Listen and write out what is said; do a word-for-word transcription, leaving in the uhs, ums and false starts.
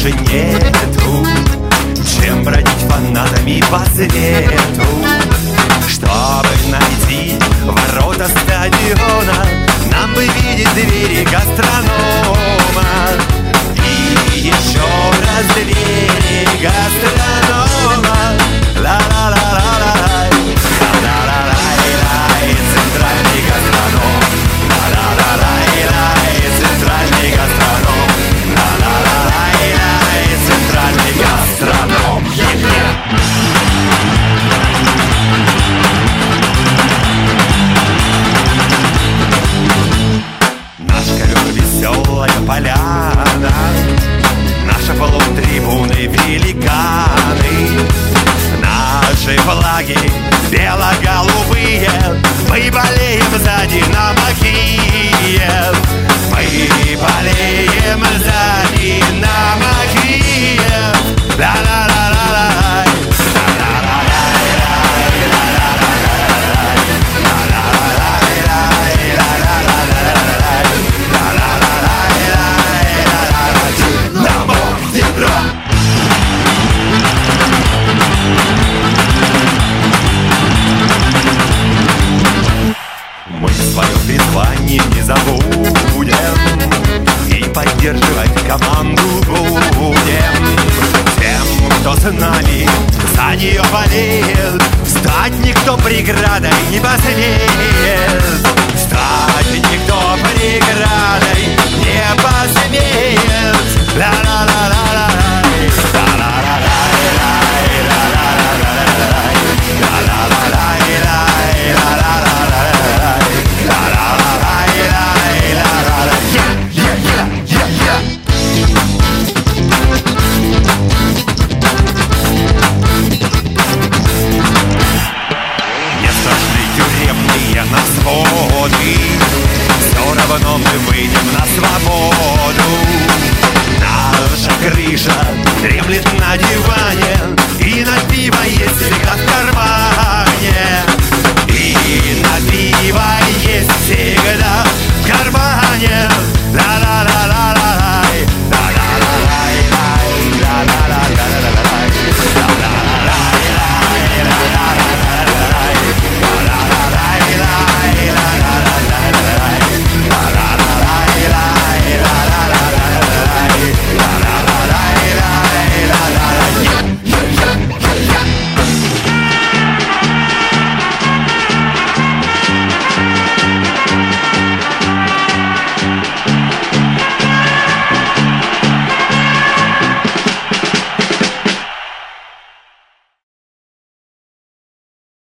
больше нету, чем бродить фанатами по свету. Чтобы найти ворота стадиона, нам бы видеть двери гастронома. И еще раз двери гастронома. Ла-ла-ла-ла-ла-лай, ла-ла-ла-лай-лай, центральный гастроном. Ла-ла-ла-лай-лай, центральный гастроном. Ла-ла-ла-лай-лай, центральный гастроном. Наш ковер веселая поляна, наша полутрибуны великаны, наши флаги бело-голубые, мы болеем за Динамо Киев. Мы болеем за Динамо Киев. Ла-ла-ла-ла-лай, мы свое призвание не забудем и поддерживать команду будем. Тем, кто с нами за нее болеет, стать никто преградой не посмеет. Стать никто преградой не посмеет.